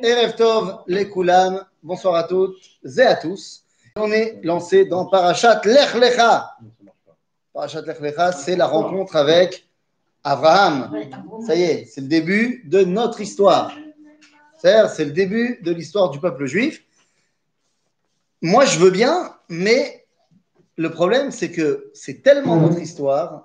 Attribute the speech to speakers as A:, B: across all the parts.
A: Erev Tov, les Koulam, bonsoir à toutes et à tous. On est lancé dans Parashat Lech Lecha. Parashat Lech Lecha, c'est la rencontre avec Abraham. Ça y est, c'est le début de notre histoire. C'est le début de l'histoire du peuple juif. Moi, je veux bien, mais le problème, c'est que c'est tellement notre histoire,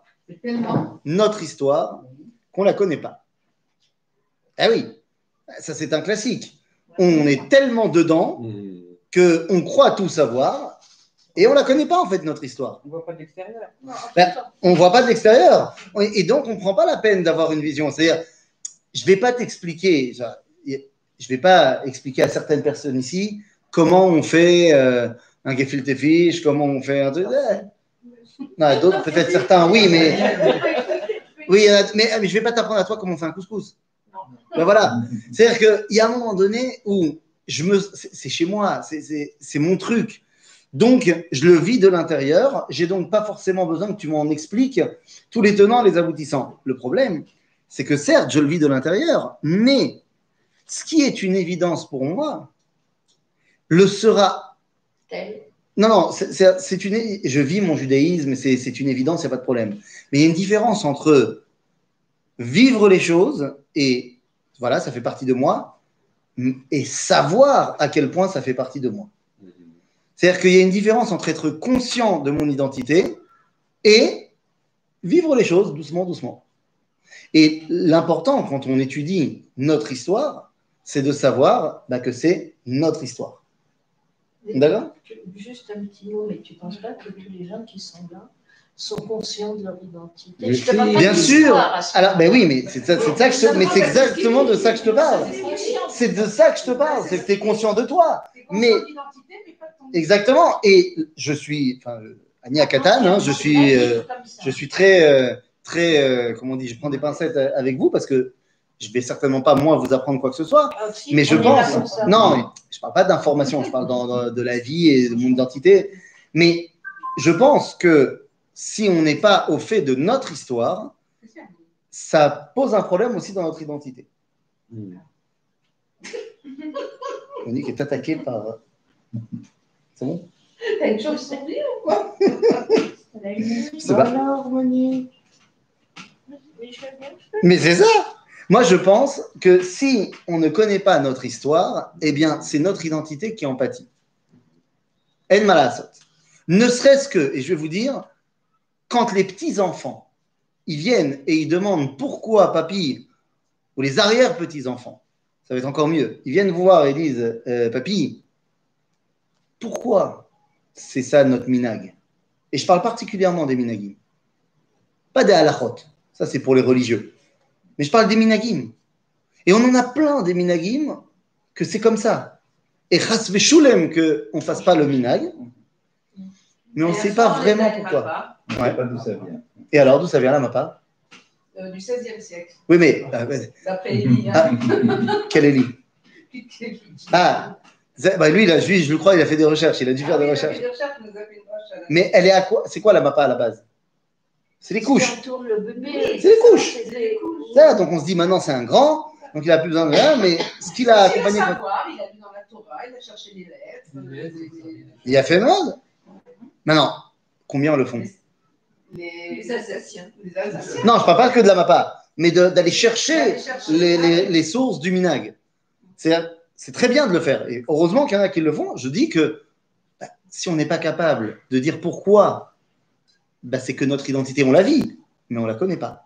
A: qu'on ne la connaît pas. Eh oui, ça c'est un classique. On est tellement dedans qu'on croit tout savoir et on ne la connaît pas en fait, notre histoire.
B: On ne voit pas de l'extérieur.
A: On ne voit pas de l'extérieur. Et donc, on ne prend pas la peine d'avoir une vision. C'est-à-dire, je ne vais pas t'expliquer, je ne vais pas expliquer à certaines personnes ici comment on fait un gefilte fish, comment on fait un truc. Non, d'autres, peut-être certains, oui, mais je ne vais pas t'apprendre à toi comment on fait un couscous. Ben voilà. C'est-à-dire qu'il y a un moment donné où c'est chez moi, c'est mon truc. Donc, je le vis de l'intérieur. J'ai donc pas forcément besoin que tu m'en expliques tous les tenants, les aboutissants. Le problème, c'est que certes, je le vis de l'intérieur, mais ce qui est une évidence pour moi le sera. Non, je vis mon judaïsme, c'est une évidence, il n'y a pas de problème. Mais il y a une différence entre vivre les choses et voilà, ça fait partie de moi, et savoir à quel point ça fait partie de moi. C'est-à-dire qu'il y a une différence entre être conscient de mon identité et vivre les choses doucement, doucement. Et l'important, quand on étudie notre histoire, c'est de savoir que c'est notre histoire. D'accord ?
C: Juste un petit mot, mais tu ne penses pas que tous les gens qui sont là sont conscients de leur identité?
A: Bien sûr. Alors, ben oui, mais c'est exactement de ça que je te parle. C'est de ça que je te parle. C'est que tu es conscient de toi. Mais exactement. Et je suis, Annie à Catane, je suis très, comment on dit, je prends des pincettes avec vous parce que je ne vais certainement pas, moi, vous apprendre quoi que ce soit. Mais je pense, non, je ne parle pas d'information, je parle de la vie et de mon identité. Mais je pense que si on n'est pas au fait de notre histoire, ça pose un problème aussi dans notre identité. Monique est attaquée par... C'est bon?
C: T'as une chose à dire ou quoi?
A: Je sais pas.
C: Alors, Monique.
A: Mais c'est ça. Moi, je pense que si on ne connaît pas notre histoire, eh bien, c'est notre identité qui en pâtit. En malasot. Ne serait-ce que, et je vais vous dire, quand les petits-enfants, ils viennent et ils demandent pourquoi papy, ou les arrière-petits-enfants, ça va être encore mieux, ils viennent vous voir et disent, papy, pourquoi c'est ça notre minag? Et je parle particulièrement des minagim. Pas des halachot, ça c'est pour les religieux. Mais je parle des minagim. Et on en a plein des minagim que c'est comme ça. Et chas veshulem qu'on ne fasse pas le minag, mais on ne sait pas vraiment pourquoi.
B: On ne sait pas d'où ça vient.
A: Et alors, d'où ça vient la mappa?
D: Du XVIe siècle.
A: Oui, mais...
D: D'après Élie.
A: Quel Élie? Lui, là, je le crois, il a fait des recherches. Il a dû faire des recherches. Mais elle est à quoi? C'est quoi la mappa à la base? C'est les couches. C'est les couches. Ça, donc on se dit maintenant c'est un grand, donc il n'a plus besoin de rien, mais ce qu'il a accompagné.
D: Il a vu dans la Torah, il a cherché les lettres.
A: Il a fait mal. Maintenant, combien le font?
D: Les Alsaciens.
A: Non, je ne parle pas que de la mappa, mais d'aller chercher les sources du minag. C'est très bien de le faire. Et heureusement qu'il y en a qui le font. Je dis que si on n'est pas capable de dire pourquoi, c'est que notre identité, on la vit, mais on ne la connaît pas.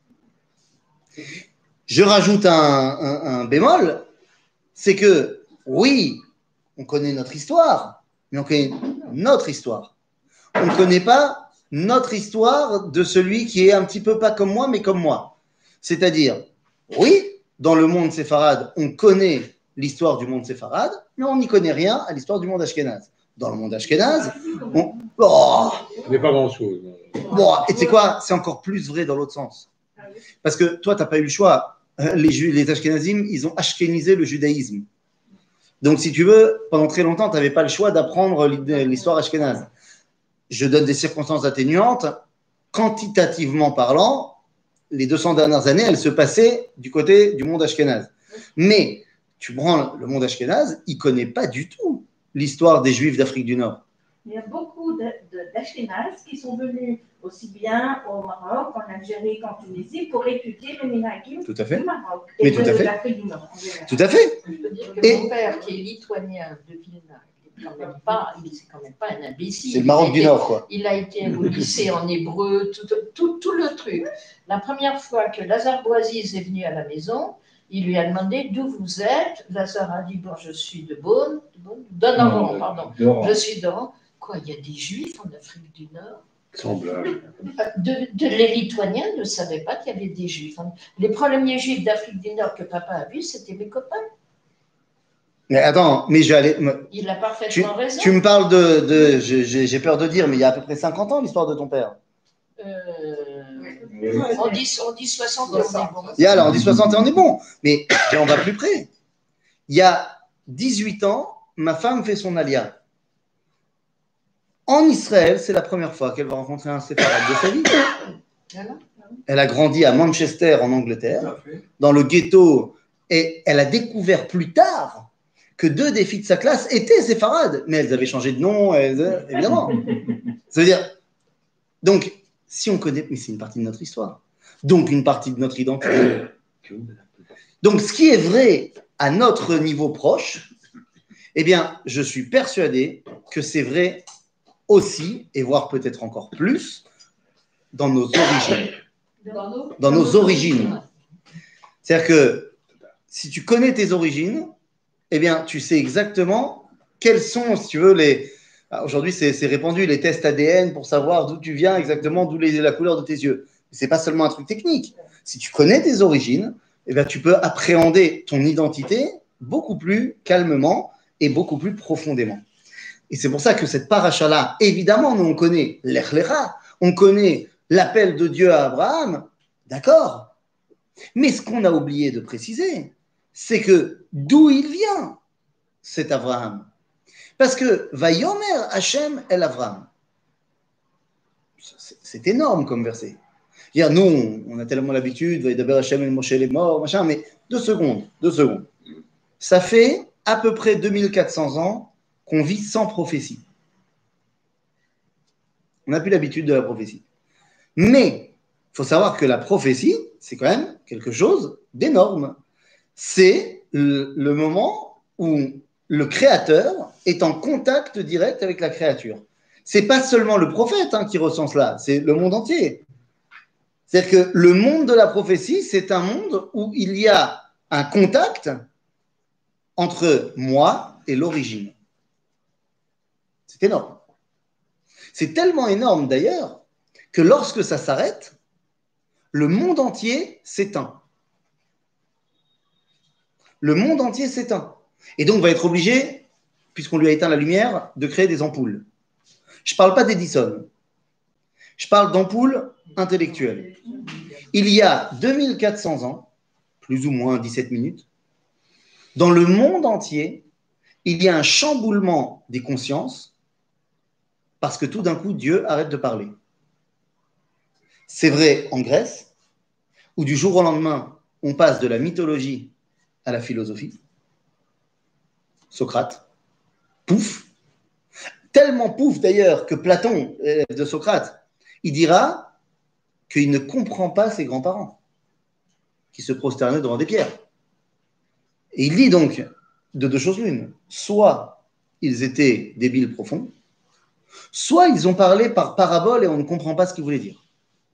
A: Je rajoute un bémol, c'est que oui, on connaît notre histoire, mais on connaît notre histoire. On ne connaît pas notre histoire de celui qui est un petit peu pas comme moi, mais comme moi. C'est-à-dire, oui, dans le monde séfarade, on connaît l'histoire du monde séfarade, mais on n'y connaît rien à l'histoire du monde ashkénaze. Dans le monde ashkénaze, on
B: n'est pas grand-chose.
A: Bon, et tu sais quoi, c'est encore plus vrai dans l'autre sens. Parce que toi, tu n'as pas eu le choix. Les ashkénazim, ils ont ashkénisé le judaïsme. Donc, si tu veux, pendant très longtemps, tu n'avais pas le choix d'apprendre l'histoire ashkénaze. Je donne des circonstances atténuantes. Quantitativement parlant, les 200 dernières années, elles se passaient du côté du monde ashkénaze. Mais tu prends le monde ashkénaze, il ne connaît pas du tout l'histoire des Juifs d'Afrique du Nord.
C: Il y a beaucoup d'Ashkénazes qui sont venus aussi bien au Maroc, en Algérie qu'en Tunisie pour étudier le minhagim
A: Tout à fait.
C: du Maroc
A: Mais
C: et
A: tout à fait.
C: de l'Afrique du Nord. En général.
A: Tout à fait.
D: Je peux dire que
A: Et-
D: mon père, qui est lituanien de Vilna, il c'est quand même pas un imbécile.
A: C'est le Maroc
D: Il a
A: du
D: été-
A: Nord, quoi.
D: Il a été au lycée en hébreu, tout le truc. La première fois que Lazare Boisiz est venu à la maison, il lui a demandé d'où vous êtes. Lazare a dit, bon, je suis de Beaune, d'Oran, pardon. Je suis d'Oran. Quoi, il y a des Juifs en Afrique du Nord?
B: Semblable.
D: Les Lituaniens ne savaient pas qu'il y avait des Juifs. Les premiers Juifs d'Afrique du Nord que papa a vus, c'était mes copains.
A: Mais attends, mais je vais aller.
D: Il a parfaitement raison.
A: Tu me parles j'ai peur de dire, mais il y a à peu près 50 ans l'histoire de ton père.
D: On dit 60 et on est bon.
A: Et alors, on dit 60 et on est bon. Mais on va plus près. Il y a 18 ans, ma femme fait son alia. En Israël, c'est la première fois qu'elle va rencontrer un séfarade de sa vie.
D: Voilà.
A: Elle a grandi à Manchester, en Angleterre, dans le ghetto, et elle a découvert plus tard que 2 des filles de sa classe étaient séfarades, mais elles avaient changé de nom, évidemment. Ça veut dire, donc, si on connaît, mais c'est une partie de notre histoire, donc une partie de notre identité. Donc, ce qui est vrai à notre niveau proche, eh bien, je suis persuadé que c'est vrai aussi, et voire peut-être encore plus, dans nos origines. Dans nos origines. C'est-à-dire que si tu connais tes origines, eh bien, tu sais exactement quels sont, si tu veux, les... Aujourd'hui, c'est répandu, les tests ADN pour savoir d'où tu viens exactement, d'où la couleur de tes yeux. Ce n'est pas seulement un truc technique. Si tu connais tes origines, eh bien, tu peux appréhender ton identité beaucoup plus calmement et beaucoup plus profondément. Et c'est pour ça que cette paracha-là, évidemment, nous on connaît l'Echlecha, on connaît l'appel de Dieu à Abraham, d'accord. Mais ce qu'on a oublié de préciser, c'est que d'où il vient, cet Abraham. Parce que Vayomer Hachem el Avraham. C'est énorme comme verset. Nous, on a tellement l'habitude, Vaïdaber Hachem el Moshe les morts, machin, mais 2 secondes. Ça fait à peu près 2400 ans qu'on vit sans prophétie. On n'a plus l'habitude de la prophétie. Mais il faut savoir que la prophétie, c'est quand même quelque chose d'énorme. C'est le moment où le créateur est en contact direct avec la créature. Ce n'est pas seulement le prophète qui ressent cela, c'est le monde entier. C'est-à-dire que le monde de la prophétie, c'est un monde où il y a un contact entre moi et l'origine. C'est énorme. C'est tellement énorme d'ailleurs que lorsque ça s'arrête, le monde entier s'éteint. Le monde entier s'éteint. Et donc, va être obligé, puisqu'on lui a éteint la lumière, de créer des ampoules. Je ne parle pas d'Edison. Je parle d'ampoules intellectuelles. Il y a 2400 ans, plus ou moins 17 minutes, dans le monde entier, il y a un chamboulement des consciences parce que tout d'un coup, Dieu arrête de parler. C'est vrai en Grèce, où du jour au lendemain, on passe de la mythologie à la philosophie. Socrate, pouf. Tellement pouf d'ailleurs que Platon, de Socrate, il dira qu'il ne comprend pas ses grands-parents qui se prosternaient devant des pierres. Et il dit donc de 2 choses l'une. Soit ils étaient débiles profonds, soit ils ont parlé par parabole et on ne comprend pas ce qu'ils voulaient dire.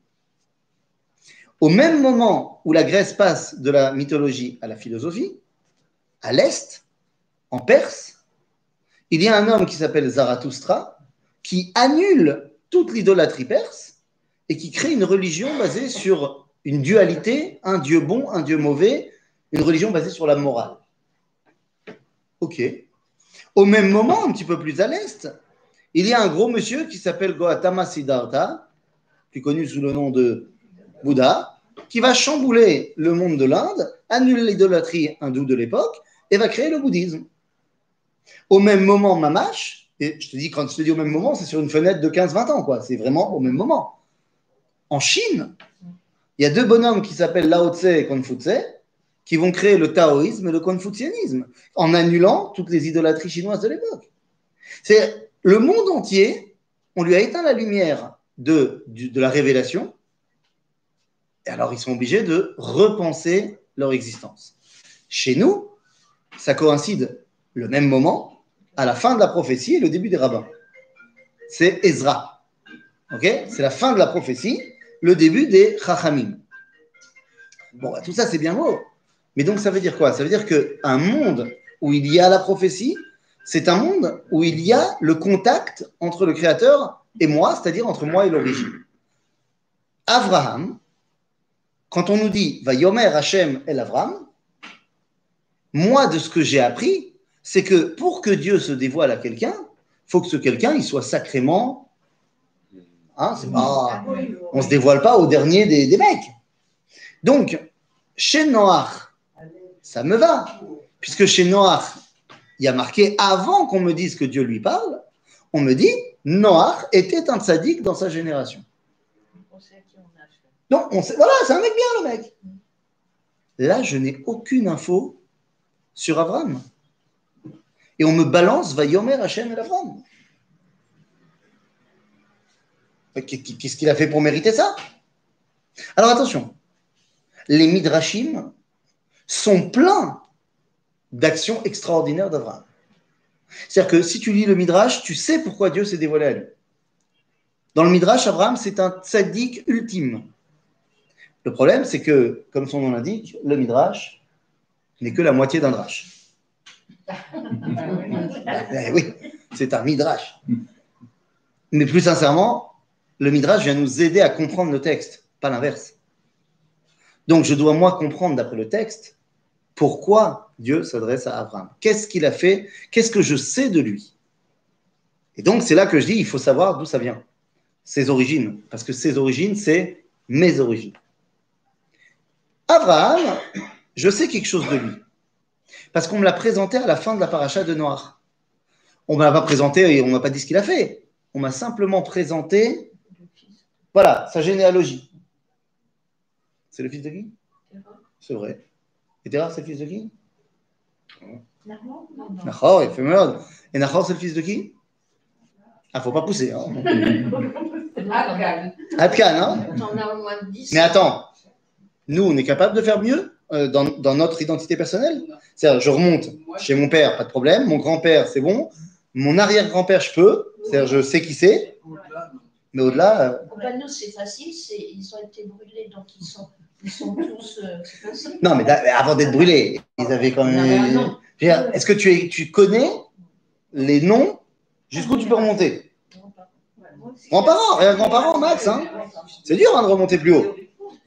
A: Au même moment où la Grèce passe de la mythologie à la philosophie, à l'Est, en Perse, il y a un homme qui s'appelle Zarathustra qui annule toute l'idolâtrie perse et qui crée une religion basée sur une dualité, un Dieu bon, un Dieu mauvais, une religion basée sur la morale. Ok. Au même moment, un petit peu plus à l'Est, il y a un gros monsieur qui s'appelle Gautama Siddhartha, plus connu sous le nom de Bouddha, qui va chambouler le monde de l'Inde, annuler l'idolâtrie hindoue de l'époque et va créer le bouddhisme. Au même moment, Mamash, et je te dis, quand je te dis au même moment, c'est sur une fenêtre de 15-20 ans, quoi. C'est vraiment au même moment. En Chine, il y a 2 bonhommes qui s'appellent Lao Tse et Confucius qui vont créer le taoïsme et le confucianisme, en annulant toutes les idolâtries chinoises de l'époque. C'est le monde entier, on lui a éteint la lumière de la révélation, et alors ils sont obligés de repenser leur existence. Chez nous, ça coïncide le même moment, à la fin de la prophétie et le début des rabbins. C'est Ezra. Okay, c'est la fin de la prophétie, le début des Chachamim. Bon, tout ça, c'est bien beau. Mais donc, ça veut dire quoi? Ça veut dire qu'un monde où il y a la prophétie, c'est un monde où il y a le contact entre le Créateur et moi, c'est-à-dire entre moi et l'origine. Abraham, quand on nous dit « Vayomer Hashem el Avram », moi, de ce que j'ai appris, c'est que pour que Dieu se dévoile à quelqu'un, il faut que ce quelqu'un, il soit sacrément... Hein, c'est pas, on ne se dévoile pas au dernier des mecs. Donc, chez Noach, ça me va, puisque chez Noach, il y a marqué, avant qu'on me dise que Dieu lui parle, on me dit, Noach était un tzaddik dans sa génération. Donc, voilà, c'est un mec bien, le mec. Là, je n'ai aucune info sur Abraham. Et on me balance, Vayomer Hashem el Avram. Qu'est-ce qu'il a fait pour mériter ça? Alors attention, les midrashim sont pleins d'actions extraordinaires d'Abraham. C'est-à-dire que si tu lis le midrash, tu sais pourquoi Dieu s'est dévoilé à lui. Dans le midrash, Abraham, c'est un tzaddik ultime. Le problème, c'est que, comme son nom l'indique, le midrash n'est que la moitié d'un drash. Oui, c'est un midrash. Mais plus sincèrement, le Midrash vient nous aider à comprendre le texte, pas l'inverse. Donc, je dois, moi, comprendre d'après le texte pourquoi Dieu s'adresse à Abraham. Qu'est-ce qu'il a fait? Qu'est-ce que je sais de lui? Et donc, c'est là que je dis, il faut savoir d'où ça vient. Ses origines. Parce que ses origines, c'est mes origines. Abraham, je sais quelque chose de lui. Parce qu'on me l'a présenté à la fin de la paracha de Noach. On ne m'a pas présenté et on ne m'a pas dit ce qu'il a fait. On m'a simplement présenté... Voilà, sa généalogie. C'est le fils de qui? C'est vrai. Et Terah, c'est le fils de qui? Nahor, il fait merde. Et Nahor, c'est le fils de qui? Ah, faut pas pousser. Hein. Adkan, hein? Mais attends, nous, on est capable de faire mieux dans notre identité personnelle? C'est-à-dire, je remonte chez mon père, pas de problème. Mon grand-père, c'est bon. Mon arrière-grand-père, je peux. C'est-à-dire, je sais qui c'est. Mais au-delà.
D: Nous, c'est facile, ils ont été brûlés, donc ils sont tous. C'est facile.
A: Non, mais avant d'être brûlés, ils avaient quand même. Est-ce que tu connais les noms jusqu'où tu peux remonter? Grands-parents, rien grands-parents, Max. Hein. C'est dur de remonter plus haut.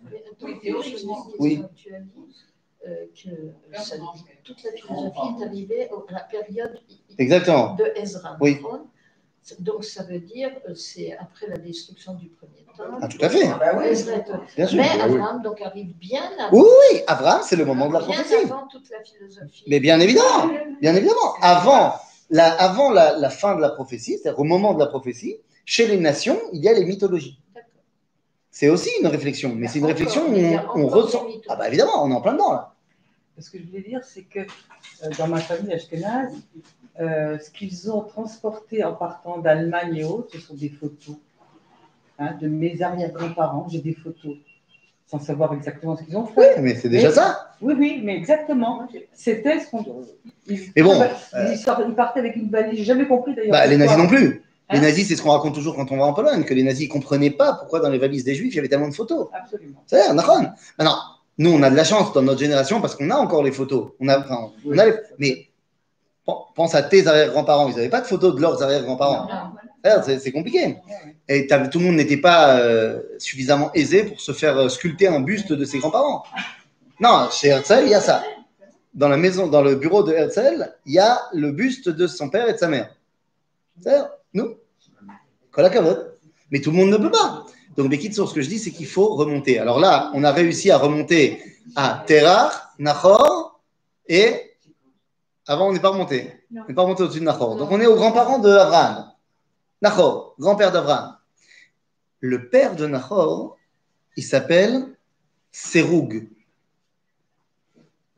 A: Oui.
D: Tu as dit que toute la philosophie est arrivée à la période
A: Exactement.
D: de Ezra.
A: Oui.
D: Donc, ça veut dire que c'est après la destruction du premier temple.
A: Ah, tout à fait.
D: Bien sûr. Mais Abraham donc, arrive bien avant.
A: Oui, Abraham, c'est le moment de la prophétie.
D: Bien avant toute la philosophie.
A: Mais bien évidemment. Bien évidemment. Avant la fin de la prophétie, c'est-à-dire au moment de la prophétie, chez les nations, il y a les mythologies. C'est aussi une réflexion. Mais c'est une réflexion où on ressent. Ah, bah évidemment, on est en plein dedans, là.
E: Ce que je voulais dire, c'est que dans ma famille ashkénaze, ce qu'ils ont transporté en partant d'Allemagne et autres, ce sont des photos de mes arrière-grands-parents. J'ai des photos, sans savoir exactement ce qu'ils ont fait.
A: Oui, mais c'est déjà ça.
E: Oui, mais exactement. C'était ce qu'on...
A: Mais bon...
E: Ils partaient avec une valise. J'ai jamais compris d'ailleurs.
A: Bah, les nazis non plus. Les nazis, c'est ce qu'on raconte toujours quand on va en Pologne, que les nazis ne comprenaient pas pourquoi dans les valises des juifs, il y avait tellement de photos.
E: Absolument.
A: C'est vrai, d'accord. Maintenant, nous, on a de la chance dans notre génération parce qu'on a encore les photos. Mais pense à tes arrière-grands-parents. Ils n'avaient pas de photos de leurs arrière-grands-parents. C'est compliqué. Et tout le monde n'était pas suffisamment aisé pour se faire sculpter un buste de ses grands-parents. Non, chez Herzl, il y a ça. Dans la maison, dans le bureau de Herzl, il y a le buste de son père et de sa mère. C'est-à-dire, nous, mais tout le monde ne peut pas. Donc, Bekitsour, ce que je dis, c'est qu'il faut remonter. Alors là, on a réussi à remonter à Terah, Nahor, et avant, on n'est pas remonté. On n'est pas remonté au-dessus de Nahor. Donc, on est aux grands-parents d'Abraham. Nahor, grand-père d'Abraham. Le père de Nahor, il s'appelle Serug.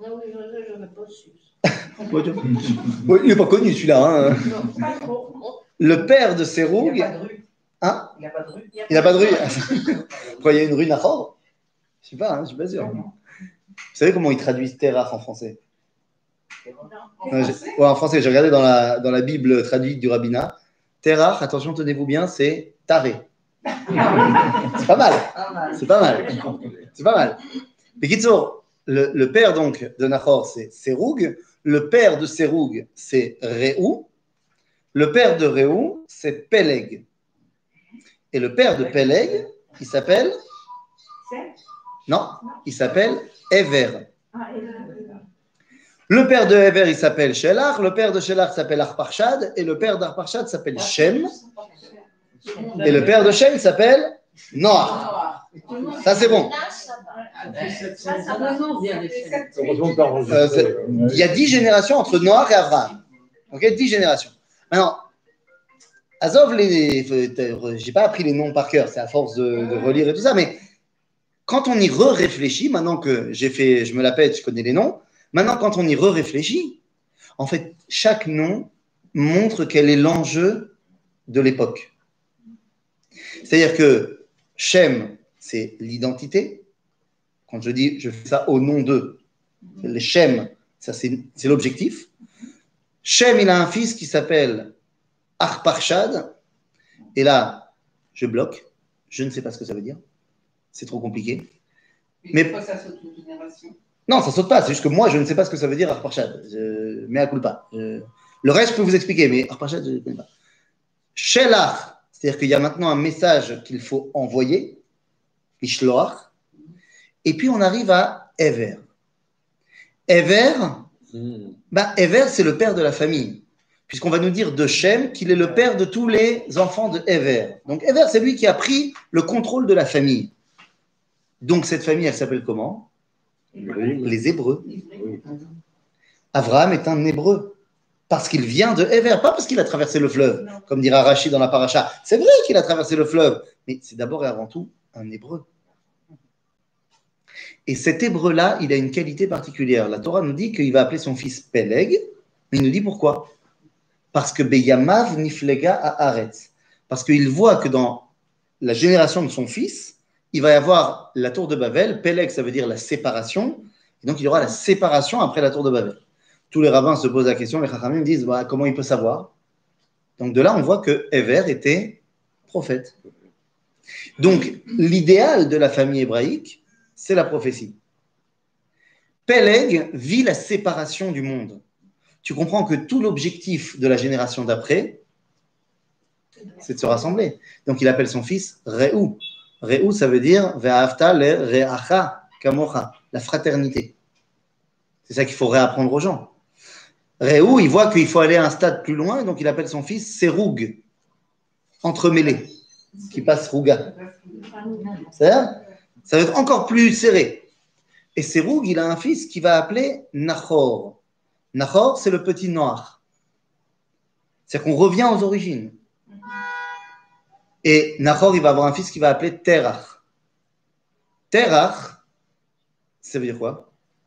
D: Ah oui, je n'aurais pas su.
A: Oui, il n'est pas connu celui-là. Hein.
D: Non, pas trop.
A: Le père de
E: Il
A: Séroug.
E: n'y a pas de rue.
A: Hein?
E: Il n'y a pas de rue.
A: Il n'a pas de rue. Quoi, il y a une rue Nahor? Je ne sais pas, hein, je ne suis pas sûr. Vous savez comment ils traduisent Terach en français? Ouais, en français, j'ai regardé dans la Bible traduite du rabbinat. Terach, attention, tenez-vous bien, c'est taré. C'est pas mal. C'est pas mal. C'est pas mal. Mais Kitsour, le père donc de Nahor, c'est Séroug. Le père de Séroug, c'est Réou. Le père de Réou, c'est Péleg. Et le père de Péleg, il s'appelle? Non, il s'appelle Ever. Le père de Ever, il s'appelle Shelach. Le père de Shelach s'appelle Arparchad. Et le père d'Arparchad s'appelle Shem. Et le père de Shem s'appelle Noach. Ça, c'est bon. Il y a 10 générations entre Noach et Abraham. Ok, 10 générations. Maintenant, Azov, j'ai pas appris les noms par cœur, c'est à force de relire et tout ça, mais quand on y réfléchit, maintenant que je me la pète, je connais les noms, maintenant quand on y réfléchit, en fait, chaque nom montre quel est l'enjeu de l'époque. C'est-à-dire que Shem, c'est l'identité. Quand je dis, je fais ça au nom d'eux. Le Shem, ça c'est l'objectif. Shem, il a un fils qui s'appelle Arparchad. Et là, je bloque. Je ne sais pas ce que ça veut dire. C'est trop compliqué.
E: Mais pourquoi ça saute une génération?
A: Non, ça saute pas. C'est juste que moi, je ne sais pas ce que ça veut dire Arparchad. Mea culpa. Le reste, je peux vous expliquer, mais Arparchad, je ne connais pas. Shelach, c'est-à-dire qu'il y a maintenant un message qu'il faut envoyer. Ishloach. Et puis, on arrive à Ever. Ever, Ever, c'est le père de la famille. Puisqu'on va nous dire de Shem qu'il est le père de tous les enfants de Ever. Donc, Ever, c'est lui qui a pris le contrôle de la famille. Donc, cette famille, elle s'appelle comment? Les Hébreux. Abraham est un Hébreu. Parce qu'il vient de Ever, pas parce qu'il a traversé le fleuve, comme dira Rachid dans la paracha. C'est vrai qu'il a traversé le fleuve, mais c'est d'abord et avant tout un Hébreu. Et cet Hébreu-là, il a une qualité particulière. La Torah nous dit qu'il va appeler son fils Péleg, mais il nous dit pourquoi? Parce que Beyamav niflega haaretz. Parce qu'il voit que dans la génération de son fils, il va y avoir la tour de Babel. Péleg, ça veut dire la séparation. Et donc, il y aura la séparation après la tour de Babel. Tous les rabbins se posent la question, les chachamim disent comment il peut savoir? Donc, de là, on voit que Ever était prophète. Donc, l'idéal de la famille hébraïque, c'est la prophétie. Péleg vit la séparation du monde. Tu comprends que tout l'objectif de la génération d'après, c'est de se rassembler. Donc, il appelle son fils Réou. Réou, ça veut dire Ve'ahavta le re'acha kamocha, la fraternité. C'est ça qu'il faut réapprendre aux gens. Réou, il voit qu'il faut aller à un stade plus loin, donc il appelle son fils Séroug, entremêlé, qui passe Rouga. Ça va être encore plus serré. Et Séroug, il a un fils qui va appeler Nahor. Nahor, c'est le petit noir. C'est-à-dire qu'on revient aux origines. Et Nahor, il va avoir un fils qui va appeler Terach. Terach, ça veut dire quoi?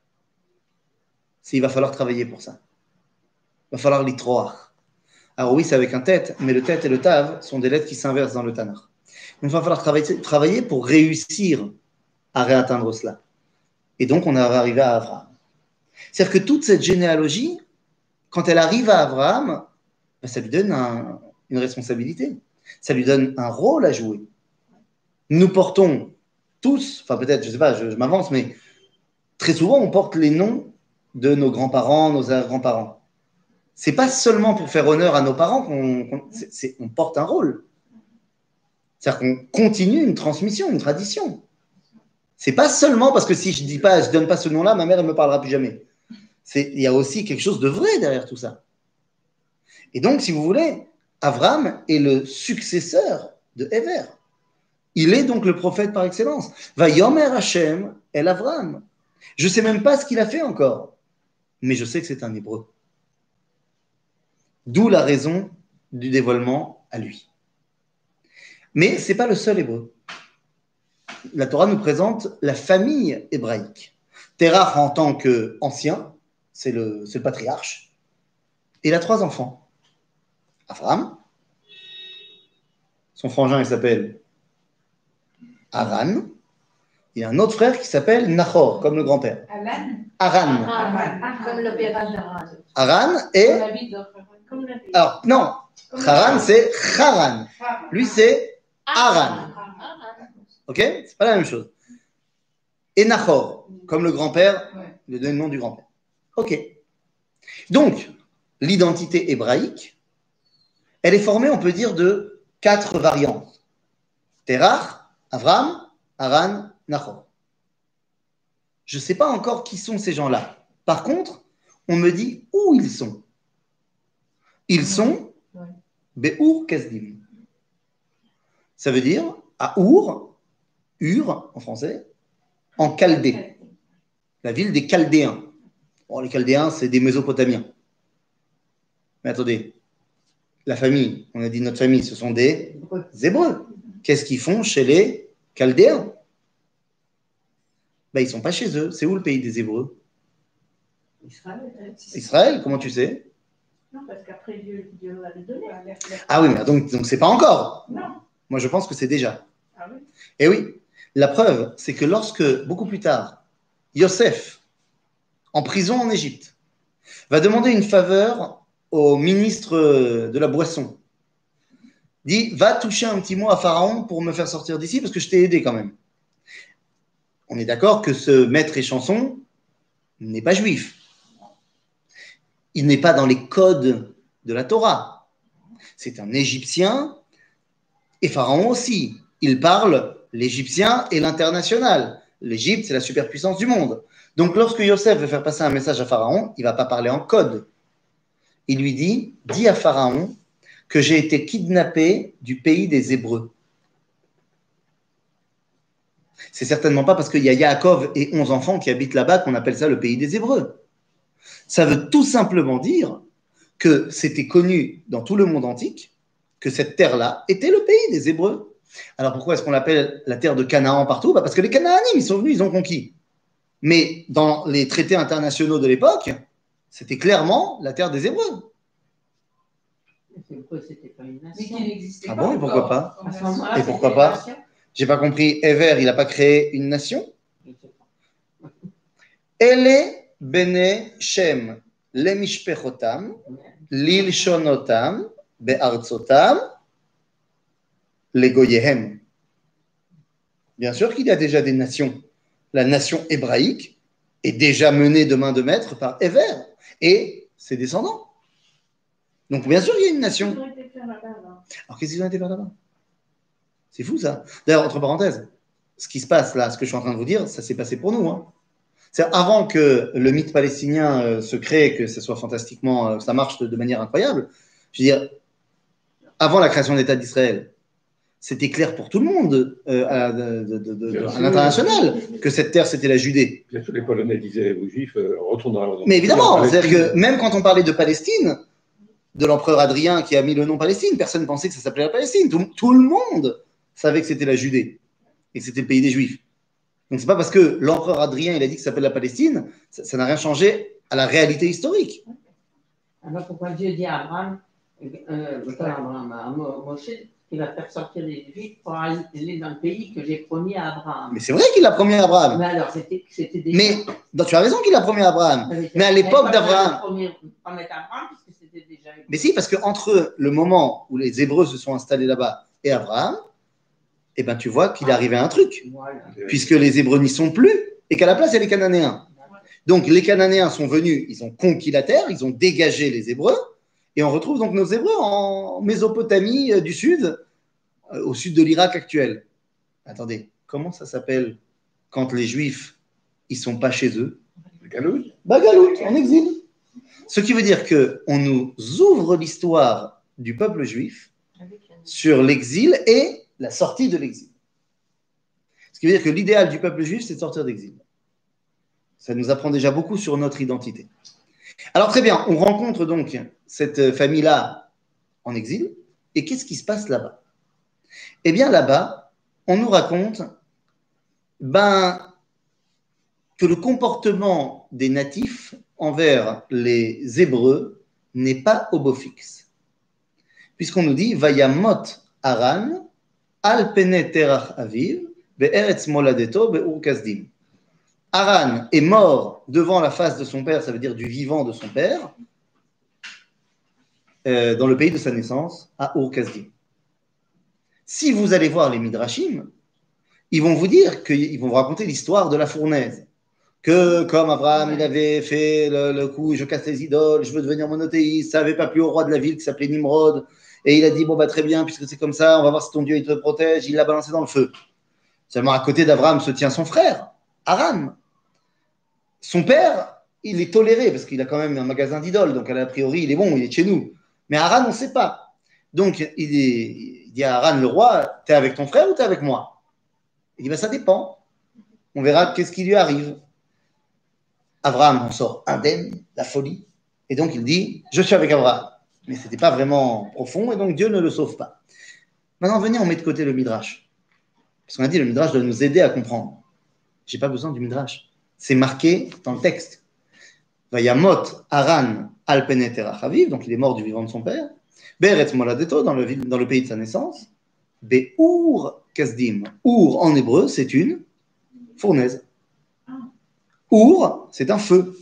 A: Il va falloir travailler pour ça. Il va falloir l'itroar. Alors oui, c'est avec un tête, mais le tête et le tav sont des lettres qui s'inversent dans le Tanakh. Donc il va falloir travailler pour réussir à réatteindre cela. Et donc, on va arriver à Abraham. C'est-à-dire que toute cette généalogie, quand elle arrive à Abraham, ça lui donne une responsabilité. Ça lui donne un rôle à jouer. Nous portons tous, enfin peut-être, je ne sais pas, je m'avance, mais très souvent, on porte les noms de nos grands-parents, nos grands-parents. Ce n'est pas seulement pour faire honneur à nos parents qu'on porte un rôle. C'est-à-dire qu'on continue une transmission, une tradition. C'est pas seulement parce que si je dis pas, je donne pas ce nom-là, ma mère elle me parlera plus jamais. Il y a aussi quelque chose de vrai derrière tout ça. Et donc, si vous voulez, Abraham est le successeur de Ever. Il est donc le prophète par excellence. Va yomer Hashem el Abraham. Je sais même pas ce qu'il a fait encore, mais je sais que c'est un Hébreu. D'où la raison du dévoilement à lui. Mais c'est pas le seul Hébreu. La Torah nous présente la famille hébraïque. Terach en tant qu'ancien, c'est le patriarche. Et il a 3 enfants. Abraham, son frangin il s'appelle Haran. Il a un autre frère qui s'appelle Nahor, comme le grand-père. Haran.
D: Comme l'opéra d'Aran.
A: Haran et...
C: Comme la vie.
A: Alors, non, Haran c'est Haran. Lui c'est Haran. Ok? C'est pas la même chose. Et Nahor, comme le grand-père, il lui donne le nom du grand-père. Ok. Donc, l'identité hébraïque, elle est formée, on peut dire, de 4 variantes. Terach, Avram, Haran, Nahor. Je ne sais pas encore qui sont ces gens-là. Par contre, on me dit où ils sont. Ils sont Be'ur Kasdim. Ça veut dire à Ur en français, en Chaldée, la ville des Chaldéens. Bon, les Chaldéens, c'est des Mésopotamiens. Mais attendez, la famille, on a dit notre famille, ce sont des Hébreux. Qu'est-ce qu'ils font chez les Chaldéens? Ben, ils ne sont pas chez eux. C'est où le pays des Hébreux? Israël, comment tu sais?
C: Non, parce qu'après Dieu va le donner.
A: Ah oui, mais donc c'est pas encore.
C: Non.
A: Moi, je pense que c'est déjà.
C: Ah oui.
A: Et oui, la preuve, c'est que lorsque, beaucoup plus tard, Yosef, en prison en Égypte, va demander une faveur au ministre de la Boisson, dit, va toucher un petit mot à Pharaon pour me faire sortir d'ici, parce que je t'ai aidé quand même. On est d'accord que ce maître échanson n'est pas juif. Il n'est pas dans les codes de la Torah. C'est un Égyptien et Pharaon aussi. Il parle l'égyptien et l'international. L'Égypte, c'est la superpuissance du monde. Donc, lorsque Yosef veut faire passer un message à Pharaon, il ne va pas parler en code. Il lui dit, dis à Pharaon que j'ai été kidnappé du pays des Hébreux. C'est certainement pas parce qu'il y a Yaakov et 11 enfants qui habitent là-bas qu'on appelle ça le pays des Hébreux. Ça veut tout simplement dire que c'était connu dans tout le monde antique que cette terre-là était le pays des Hébreux. Alors pourquoi est-ce qu'on l'appelle la terre de Canaan partout? Parce que les Canaanimes, ils sont venus, ils ont conquis. Mais dans les traités internationaux de l'époque, c'était clairement la terre des Hébreux.
E: Les Hébreux, c'était pas une
F: Mais
E: nation.
F: qui n'existait
A: Ah
F: pas.
A: bon, et pourquoi pas?
E: À ce moment-là,
A: Et pourquoi
E: c'était une
A: pas?
E: nation.
A: J'ai pas compris. Ever, il n'a pas créé une nation?
E: Je sais pas.
A: Ele bene Shem lemishpechotam lilshonotam be'artzotam legoyehem. Bien sûr qu'il y a déjà des nations. La nation hébraïque est déjà menée de main de maître par Ever et ses descendants. Donc bien sûr qu'il y a une nation.
C: Ils ont été faire là-bas, là.
A: Alors qu'est-ce qu'ils ont été faire là-bas? C'est fou ça. D'ailleurs, entre parenthèses, ce qui se passe là, ce que je suis en train de vous dire, ça s'est passé pour nous. Hein. C'est avant que le mythe palestinien se crée, que ce soit fantastiquement, ça marche de manière incroyable. Je veux dire, avant la création de l'État d'Israël, c'était clair pour tout le monde à l'international que cette terre c'était la Judée.
B: Bien sûr, les Polonais disaient aux Juifs, retourne dans la.
A: Mais évidemment, c'est-à-dire que même quand on parlait de Palestine, de l'empereur Adrien qui a mis le nom Palestine, personne ne pensait que ça s'appelait la Palestine. Tout le monde savait que c'était la Judée et que c'était le pays des Juifs. Donc c'est pas parce que l'empereur Adrien il a dit que ça s'appelle la Palestine, ça n'a rien changé à la réalité historique.
E: Alors pourquoi Dieu dit à Abraham, à Moshe, qu'il va faire sortir les Juifs pour aller dans le pays que j'ai promis à Abraham?
A: Mais c'est vrai qu'il l'a promis à Abraham.
E: Mais alors, c'était déjà.
A: Mais donc, tu as raison qu'il l'a promis à Abraham. Mais à l'époque d'Abraham.
E: Pas mettre Abraham, puisque c'était déjà.
A: Mais si, parce qu'entre le moment où les Hébreux se sont installés là-bas et Abraham, eh ben, tu vois qu'il est arrivé un truc.
E: Voilà.
A: Puisque les Hébreux n'y sont plus et qu'à la place, il y a les Cananéens. Donc, les Cananéens sont venus, ils ont conquis la terre, ils ont dégagé les Hébreux. Et on retrouve donc nos Hébreux en Mésopotamie du sud, au sud de l'Irak actuel. Attendez, comment ça s'appelle quand les Juifs, ils sont pas chez eux?
B: Galoute.
A: Bagalout, en exil. Ce qui veut dire qu'on nous ouvre l'histoire du peuple juif sur l'exil et la sortie de l'exil. Ce qui veut dire que l'idéal du peuple juif, c'est de sortir d'exil. Ça nous apprend déjà beaucoup sur notre identité. Alors très bien, on rencontre donc cette famille-là en exil. Et qu'est-ce qui se passe là-bas? Eh bien là-bas, on nous raconte, que le comportement des natifs envers les Hébreux n'est pas au beau fixe. Puisqu'on nous dit Vayamot Aran, al pene terach aviv, be'eretz moladeto, be'ur kasdim. Aran est mort devant la face de son père, ça veut dire du vivant de son père, dans le pays de sa naissance, à Ur Kasdim. Si vous allez voir les Midrashim, ils vont vous dire ils vont vous raconter l'histoire de la fournaise. Que comme Abraham, il avait fait le coup, je casse les idoles, je veux devenir monothéiste, ça n'avait pas plu au roi de la ville qui s'appelait Nimrod, et il a dit, bon bah très bien, puisque c'est comme ça, on va voir si ton Dieu il te protège, il l'a balancé dans le feu. Seulement à côté d'Abraham se tient son frère, Aram. Son père, il est toléré, parce qu'il a quand même un magasin d'idoles, donc a priori, il est bon, il est de chez nous. Mais Aram, on ne sait pas. Donc il dit à Aram, le roi, t'es avec ton frère ou t'es avec moi? Il dit, bah ça dépend. On verra qu'est-ce qui lui arrive. Abraham en sort indemne, la folie. Et donc il dit, je suis avec Abraham. Mais ce n'était pas vraiment profond, et donc Dieu ne le sauve pas. Maintenant, venez, on met de côté le Midrash. Parce qu'on a dit, le Midrash doit nous aider à comprendre. Je n'ai pas besoin du Midrash. C'est marqué dans le texte. Vayamot Aran al pene terach aviv, donc il est mort du vivant de son père. Be'eretz moladeto, dans le pays de sa naissance. Be'ur kasdim. Ur, en hébreu, c'est une fournaise. Our, c'est un feu.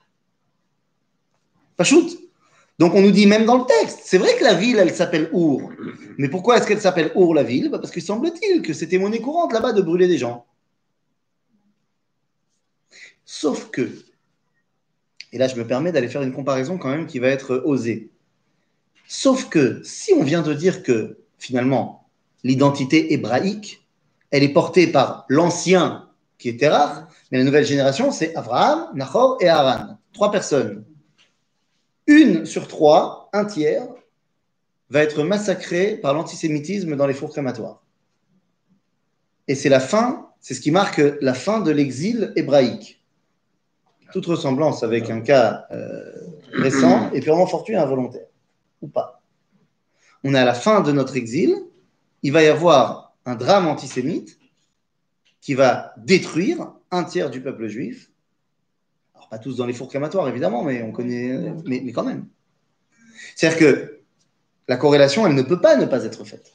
A: Pachout. Donc on nous dit même dans le texte, c'est vrai que la ville, elle s'appelle Our. Mais pourquoi est-ce qu'elle s'appelle Our, la ville? Parce qu'il semble-t-il que c'était monnaie courante là-bas de brûler des gens. Sauf que, et là je me permets d'aller faire une comparaison quand même qui va être osée. Sauf que si on vient de dire que finalement l'identité hébraïque, elle est portée par l'ancien qui est Terach, mais la nouvelle génération, c'est Abraham, Nahor et Haran. 3 personnes. 1 sur 3, un tiers, va être massacrée par l'antisémitisme dans les fours crématoires. Et c'est la fin, c'est ce qui marque la fin de l'exil hébraïque. Toute ressemblance avec un cas récent est purement fortuit et involontaire. Ou pas. On est à la fin de notre exil, il va y avoir un drame antisémite qui va détruire un tiers du peuple juif. Alors, pas tous dans les fours crématoires, évidemment, mais on connaît, mais quand même. C'est-à-dire que la corrélation, elle ne peut pas ne pas être faite.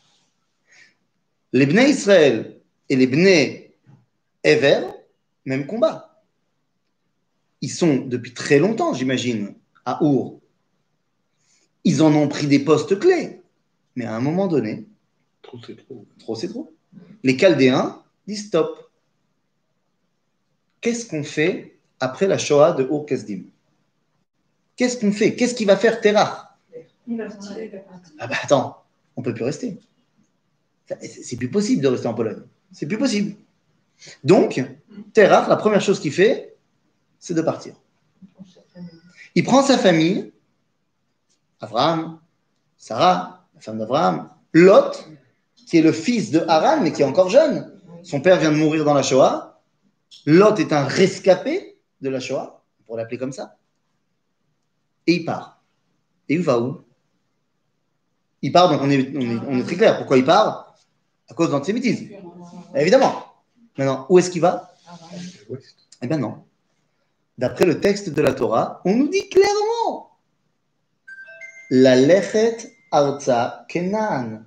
A: Les Bnei Israël et les Bnei Ever, même combat. Ils sont depuis très longtemps, j'imagine, à Our. Ils en ont pris des postes clés. Mais à un moment donné,
B: Trop, c'est trop.
A: Trop, c'est trop. Les Chaldéens disent stop. Qu'est-ce qu'on fait après la Shoah de Ur Kasdim? Qu'est-ce qu'on fait? Qu'est-ce qui va faire Terach? Ah bah attends, on ne peut plus rester. C'est plus possible de rester en Pologne. C'est plus possible. Donc, Terach, la première chose qu'il fait, c'est de partir. Il prend sa famille, Abraham, Sarah, la femme d'Abraham, Lot, qui est le fils de Haran, mais qui est encore jeune. Son père vient de mourir dans la Shoah. Lot est un rescapé de la Shoah, on pourrait l'appeler comme ça. Et il part. Et il va où? Il part, donc on est très clair. Pourquoi il part? À cause de l'antisémitisme. Évidemment. Maintenant, où est-ce qu'il va? Eh bien non. D'après le texte de la Torah, on nous dit clairement la lechet arza Kenan.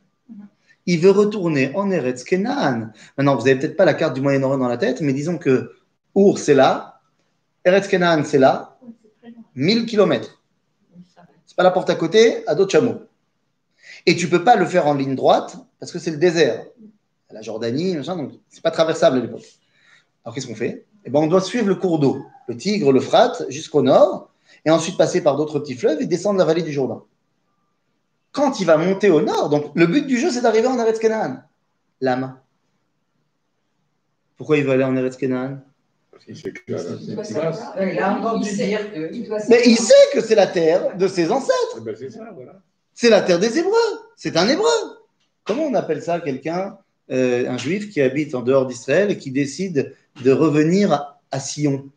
A: Il veut retourner en Eretz Kenan. Maintenant, vous n'avez peut-être pas la carte du Moyen-Orient dans la tête, mais disons que Our, c'est là, Eretz Kenan, c'est là, 1000 km. C'est pas la porte à côté, à d'autres chameaux. Et tu ne peux pas le faire en ligne droite, parce que c'est le désert. La Jordanie, machin, donc c'est pas traversable à l'époque. Alors qu'est-ce qu'on fait? Eh ben, on doit suivre le cours d'eau, le Tigre, l'Euphrate, jusqu'au nord, et ensuite passer par d'autres petits fleuves et descendre la vallée du Jourdain. Quand il va monter au nord, donc le but du jeu, c'est d'arriver en Eretz Canaan. L'âme. Pourquoi il veut aller en Eretz Canaan?
B: Parce qu'il sait que là, c'est une place.
E: Il a entendu dire que.
A: Mais il sait que c'est la terre de ses ancêtres.
B: Eh ben, c'est ça, voilà.
A: C'est la terre des Hébreux. C'est un Hébreu. Comment on appelle ça, quelqu'un, un juif qui habite en dehors d'Israël et qui décide de revenir à Sion?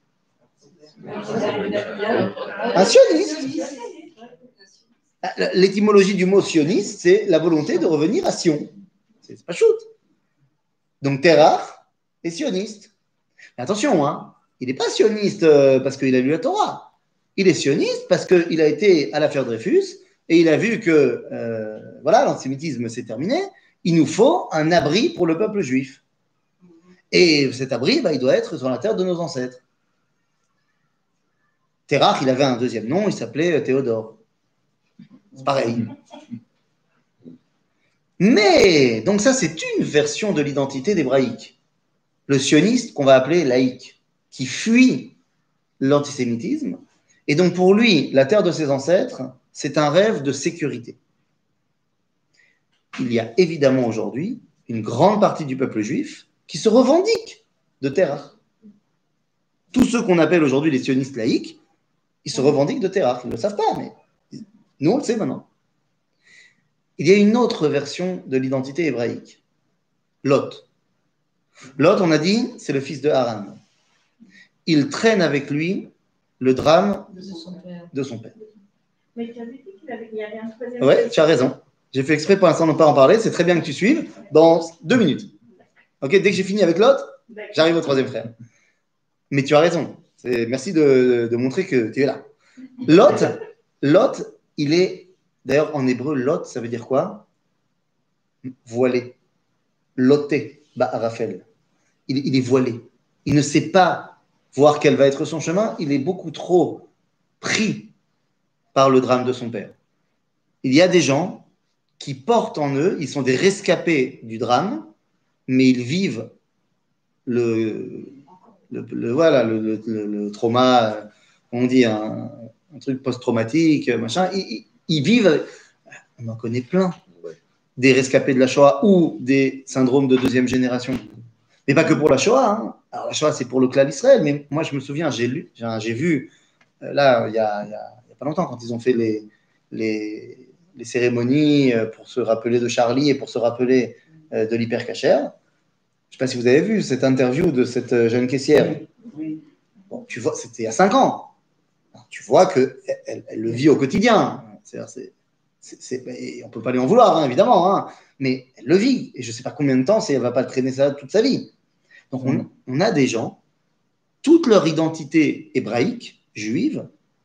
A: Un sioniste. L'étymologie du mot sioniste, c'est la volonté de revenir à Sion. C'est pas shoot. Donc Terach est sioniste. Mais attention, hein, il n'est pas sioniste parce qu'il a lu la Torah. Il est sioniste parce qu'il a été à l'affaire Dreyfus et il a vu que voilà, l'antisémitisme s'est terminé. Il nous faut un abri pour le peuple juif. Et cet abri, il doit être sur la terre de nos ancêtres. Terach, il avait un deuxième nom, il s'appelait Théodore. C'est pareil. Mais, donc ça, c'est une version de l'identité d'hébraïque. Le sioniste, qu'on va appeler laïque, qui fuit l'antisémitisme. Et donc, pour lui, la terre de ses ancêtres, c'est un rêve de sécurité. Il y a évidemment aujourd'hui une grande partie du peuple juif qui se revendique de Terach. Tous ceux qu'on appelle aujourd'hui les sionistes laïques, ils se revendiquent de Terach. Ils ne le savent pas, mais nous, on le sait maintenant. Il y a une autre version de l'identité hébraïque. Lot. Lot, on a dit, c'est le fils de Haran. Il traîne avec lui le drame de son père.
C: Mais tu avais dit qu'il y avait un troisième.
A: Oui, tu as raison. J'ai fait exprès pour l'instant de ne pas en parler. C'est très bien que tu suives. Dans 2 minutes. Ok, dès que j'ai fini avec Lot, j'arrive au troisième frère. Mais tu as raison. Merci de montrer que tu es là. Lot, il est... D'ailleurs, en hébreu, Lot, ça veut dire quoi? Voilé. Loté, Raphaël. Il est voilé. Il ne sait pas voir quel va être son chemin. Il est beaucoup trop pris par le drame de son père. Il y a des gens qui portent en eux, ils sont des rescapés du drame, mais ils vivent le trauma, on dit un truc post-traumatique, machin. Ils vivent, on en connaît plein, des rescapés de la Shoah ou des syndromes de deuxième génération. Mais pas que pour la Shoah. Hein. Alors la Shoah, c'est pour le clan d'Israël, mais moi, je me souviens, j'ai vu, là, il y a pas longtemps, quand ils ont fait les cérémonies pour se rappeler de Charlie et pour se rappeler de l'hypercachère. Je ne sais pas si vous avez vu cette interview de cette jeune caissière.
E: Oui.
A: Bon, tu vois, c'était il y a 5 ans. Alors, tu vois qu'elle le vit au quotidien. On ne peut pas lui en vouloir, hein, évidemment, hein, mais elle le vit. Et je ne sais pas combien de temps, elle ne va pas traîner ça toute sa vie. Donc, on a des gens, toute leur identité hébraïque, juive,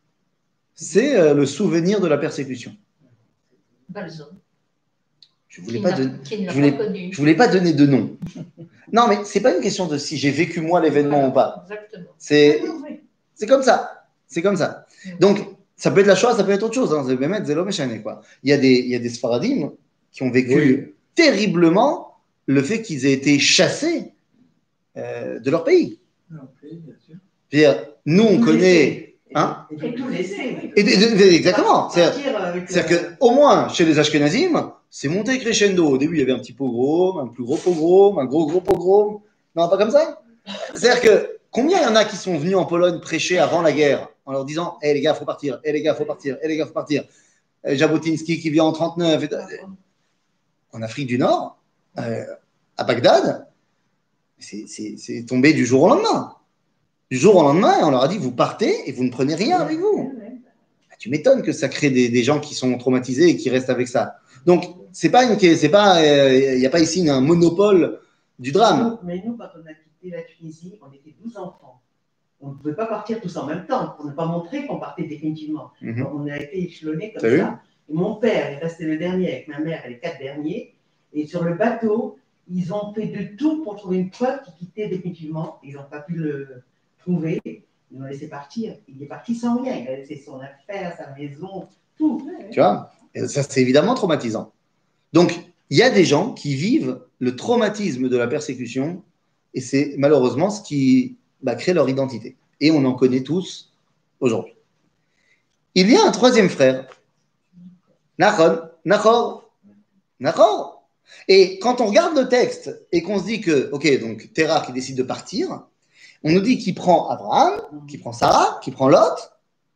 A: c'est le souvenir de la persécution.
D: Balzon.
A: Je ne voulais pas donner de nom. Non, mais ce n'est pas une question de si j'ai vécu moi l'événement ou pas.
D: Exactement.
A: C'est comme ça. C'est comme ça. Donc, ça peut être la Shoah, ça peut être autre chose. Hein. Quoi. Il y a des Sfaradim qui ont vécu terriblement le fait qu'ils aient été chassés de leur pays. C'est-à-dire, nous, on connaît... Hein?
E: Et tout laisser.
A: Exactement. C'est-à-dire qu'au moins, chez les Ashkenazim, c'est monté crescendo. Au début, il y avait un petit pogrom, un plus gros pogrom, un gros pogrom. Non, pas comme ça. C'est-à-dire que combien il y en a qui sont venus en Pologne prêcher avant la guerre en leur disant « Hé les gars, il faut partir. Hé les gars, il faut partir. Hé les gars, il faut partir. » Jabotinsky qui vient en 39. En Afrique du Nord, à Bagdad, c'est tombé du jour au lendemain. Du jour au lendemain, on leur a dit, vous partez et vous ne prenez rien avec vous. Tu m'étonnes que ça crée des gens qui sont traumatisés et qui restent avec ça. Donc, il n'y a pas ici un monopole du drame.
E: Mais nous, quand on a quitté la Tunisie, on était 12 enfants. On ne pouvait pas partir tous en même temps pour ne pas montrer qu'on partait définitivement. Donc, on a été échelonnés comme ça. Et mon père est resté le dernier avec ma mère et les 4 derniers. Et sur le bateau, ils ont fait de tout pour trouver une preuve qui quittait définitivement. Ils n'ont pas pu le trouver. Ils l'ont laissé partir. Il est parti sans rien. Il a laissé son affaire, sa maison, tout.
A: Tu vois, et ça, c'est évidemment traumatisant. Donc, il y a des gens qui vivent le traumatisme de la persécution et c'est malheureusement ce qui crée leur identité. Et on en connaît tous aujourd'hui. Il y a un troisième frère, Nachor. Et quand on regarde le texte et qu'on se dit que, ok, donc Terach qui décide de partir, on nous dit qu'il prend Abraham, qu'il prend Sarah, qu'il prend Lot.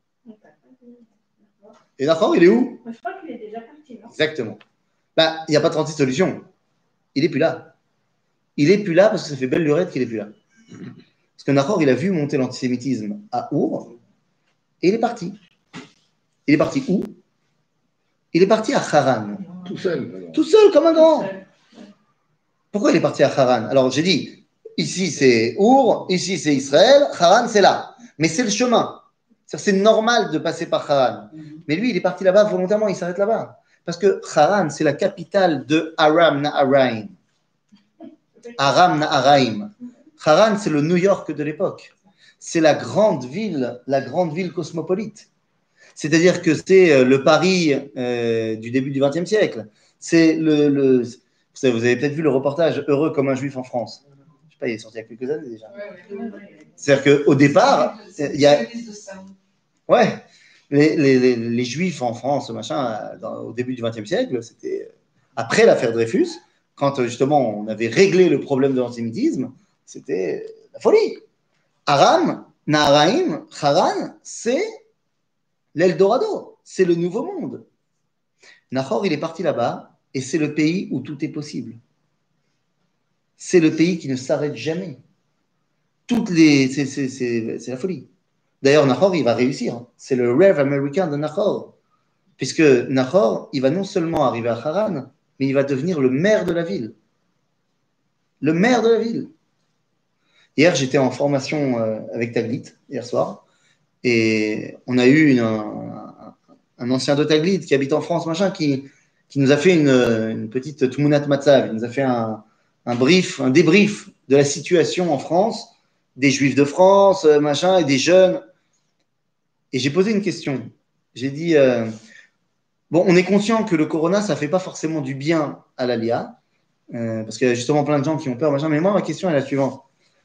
A: Et Nachor, il est où?
C: Je crois qu'il est déjà parti, non?
A: Exactement. Il n'y a pas 36 solutions. Il n'est plus là. Il n'est plus là parce que ça fait belle lurette qu'il n'est plus là. Parce que Nachor, il a vu monter l'antisémitisme à Our et il est parti. Il est parti où? Il est parti à Haran.
B: Tout seul.
A: Tout seul, comme un grand. Pourquoi il est parti à Haran? Alors, j'ai dit, Ici, c'est Our, ici, c'est Israël, Haran, c'est là. Mais c'est le chemin. C'est normal de passer par Haran. Mais lui, il est parti là-bas volontairement, il s'arrête là-bas. Parce que Haran, c'est la capitale de Aram Naharaim. Aram Naharaim. Haran, c'est le New York de l'époque. C'est la grande ville cosmopolite. C'est-à-dire que c'est le Paris du début du XXe siècle. C'est vous avez peut-être vu le reportage Heureux comme un juif en France. Je ne sais pas, il est sorti il y a quelques années déjà. C'est-à-dire qu'au départ, il y a. Ouais, les juifs en France, machin, au début du XXe siècle, c'était après l'affaire Dreyfus, quand justement on avait réglé le problème de l'antisémitisme, c'était la folie. Aram, Naharaim, Haran, c'est l'Eldorado, c'est le nouveau monde. Nahor, il est parti là-bas, et c'est le pays où tout est possible. C'est le pays qui ne s'arrête jamais. C'est la folie. D'ailleurs, Nahor, il va réussir. C'est le rêve américain de Nahor. Puisque Nahor, il va non seulement arriver à Haran, mais il va devenir le maire de la ville. Le maire de la ville. Hier, j'étais en formation avec Taglit, hier soir, et on a eu un ancien de Taglit qui habite en France, machin, qui nous a fait une petite Tmunat Matzav. Il nous a fait un débrief de la situation en France, des Juifs de France, machin, et des jeunes. Et j'ai posé une question. J'ai dit, bon, on est conscient que le corona, ça ne fait pas forcément du bien à l'ALIA, parce qu'il y a justement plein de gens qui ont peur, machin. Mais moi, ma question est la suivante.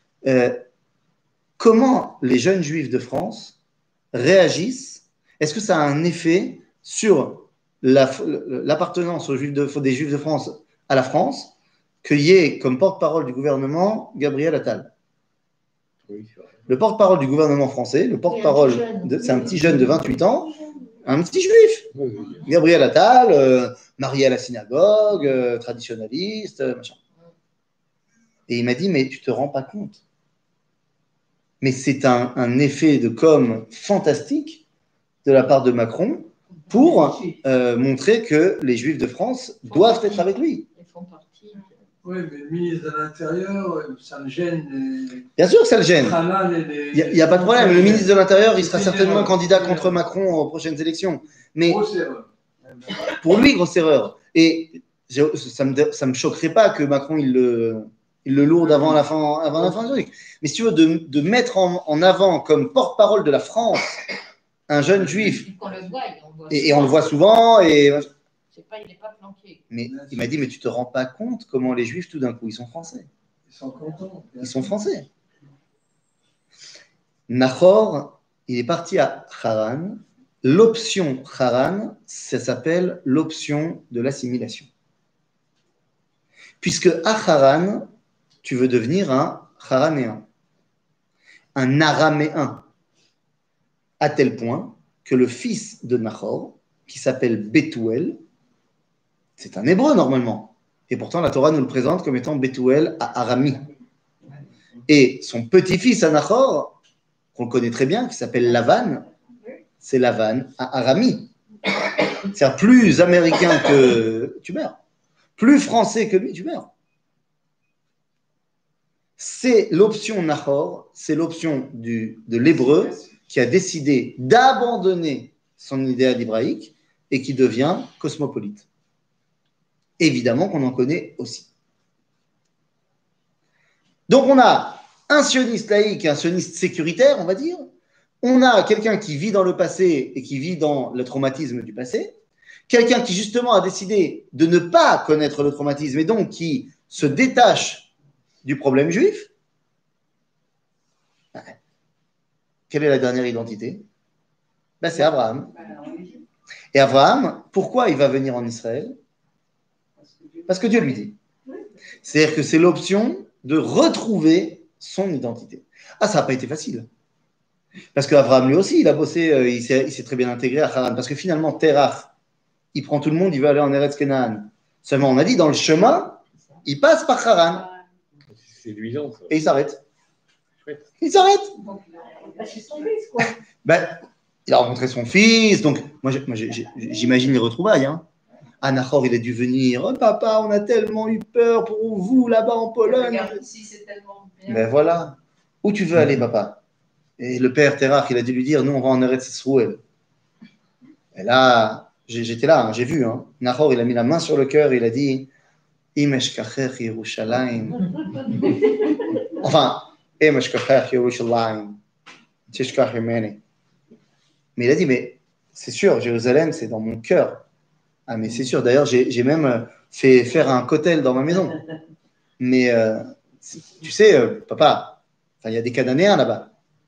A: Comment les jeunes Juifs de France réagissent? Est-ce que ça a un effet sur l'appartenance des Juifs de France à la France, qu'il y ait comme porte-parole du gouvernement Gabriel Attal?
B: Oui, c'est vrai.
A: Le porte-parole du gouvernement français, c'est un petit jeune de 28 ans, un petit juif.
B: Oui.
A: Gabriel Attal, marié à la synagogue, traditionnaliste, machin. Et il m'a dit, mais tu te rends pas compte. Mais c'est un effet de com fantastique de la part de Macron pour montrer que les Juifs de France doivent être avec lui.
D: Ils font partie.
F: Oui, mais le ministre de l'Intérieur, ça le gêne.
A: Bien sûr que ça le gêne.
F: Il
A: n'y a pas de problème. Le ministre de l'Intérieur, il sera certainement candidat contre Macron aux prochaines élections. Mais
F: grosse erreur.
A: pour lui, grosse erreur. Et ça me choquerait pas que Macron, il le lourde avant la fin du truc. Mais si tu veux, de mettre en avant comme porte-parole de la France un jeune juif,
D: On le voit,
A: et on le voit souvent,
D: il n'est pas planqué.
A: mais il m'a dit, mais tu te rends pas compte comment les juifs, tout d'un coup, ils sont français.
F: Ils sont contents.
A: Ils sont français. Nahor, il est parti à Haran. L'option Haran, ça s'appelle l'option de l'assimilation. Puisque à Haran, tu veux devenir un Haranéen, un Araméen, à tel point que le fils de Nahor, qui s'appelle Bethuel, c'est un hébreu normalement, et pourtant la Torah nous le présente comme étant Bethuel à Arami. Et son petit-fils à Nahor, qu'on connaît très bien, qui s'appelle Lavan, c'est Lavan à Arami. C'est plus américain que tu meurs, plus français que lui, tu meurs. C'est l'option Nahor, c'est l'option de l'hébreu qui a décidé d'abandonner son idéal hébraïque et qui devient cosmopolite. Évidemment qu'on en connaît aussi. Donc on a un sioniste laïque et un sioniste sécuritaire, on va dire. On a quelqu'un qui vit dans le passé et qui vit dans le traumatisme du passé. Quelqu'un qui justement a décidé de ne pas connaître le traumatisme et donc qui se détache du problème juif. Quelle est la dernière identité? C'est Abraham. Et Abraham, pourquoi il va venir en Israël? Parce que Dieu lui dit. C'est-à-dire que c'est l'option de retrouver son identité. Ah, ça n'a pas été facile. Parce qu'Abraham, lui aussi, il a bossé, il s'est très bien intégré à Haran. Parce que finalement, Terach, il prend tout le monde, il veut aller en Eretz Canaan. Seulement, on a dit, dans le chemin, il passe par Haran.
B: C'est séduisant, ça.
A: Et il s'arrête.
B: Chouette.
A: Il s'arrête.
C: C'est son fils, quoi.
A: Il a rencontré son fils. Donc, moi j'imagine les retrouvailles. Hein. Nahor, il a dû venir. Oh, papa, on a tellement eu peur pour vous là-bas en Pologne.
D: Regarde ici, c'est tellement bien.
A: Mais voilà. Où tu veux aller, papa? Et le père Terach, il a dû lui dire, nous, on va en Eretz Yisroel. Et là, j'étais là, hein, j'ai vu. Hein. Nahor, il a mis la main sur le cœur, il a dit, Im eshkacher Yerushalayim. Enfin, Im eshkacher Yerushalayim. Tishkach Yemeni. Mais il a dit, mais c'est sûr, Jérusalem, c'est dans mon cœur. Ah, mais c'est sûr. D'ailleurs, j'ai même fait faire un kotel dans ma maison. Mais tu sais, papa, il y a des Cananéens là-bas.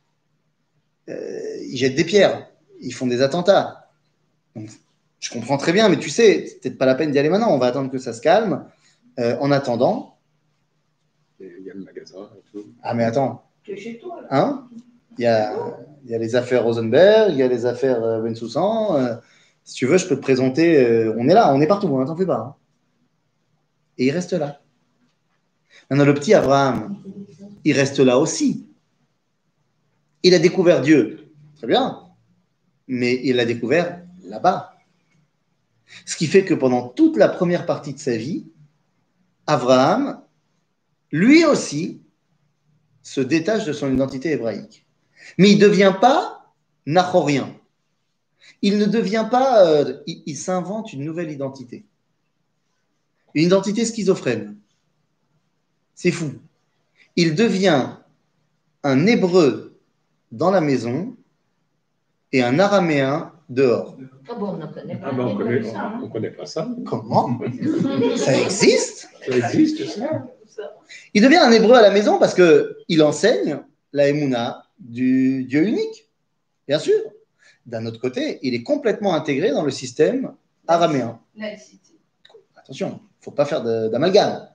A: Ils jettent des pierres. Ils font des attentats. Donc, je comprends très bien, mais tu sais, c'est peut-être pas la peine d'y aller maintenant. On va attendre que ça se calme. En attendant.
B: Il y a le magasin et tout.
A: Ah, mais attends.
C: Tu es chez toi, là.
A: Hein? Il y a les affaires Rosenberg, il y a les affaires Bensoussan. Si tu veux, je peux te présenter. On est là, on est partout, hein, t'en fais pas. Hein. Et il reste là. Maintenant, le petit Abraham, il reste là aussi. Il a découvert Dieu, très bien, mais il l'a découvert là-bas. Ce qui fait que pendant toute la première partie de sa vie, Abraham, lui aussi, se détache de son identité hébraïque. Mais il ne devient pas nahorien. Il ne devient pas... il s'invente une nouvelle identité. Une identité schizophrène. C'est fou. Il devient un hébreu dans la maison et un araméen dehors.
D: Ah bon, on ne connaît pas.
B: Ah ben, on connaît pas ça.
A: Comment? Ça existe?
B: Ça existe, ça.
A: Il devient un hébreu à la maison parce qu'il enseigne la Emouna du Dieu unique, bien sûr. D'un autre côté, il est complètement intégré dans le système araméen.
D: Laïcité.
A: Attention, il ne faut pas faire d'amalgame.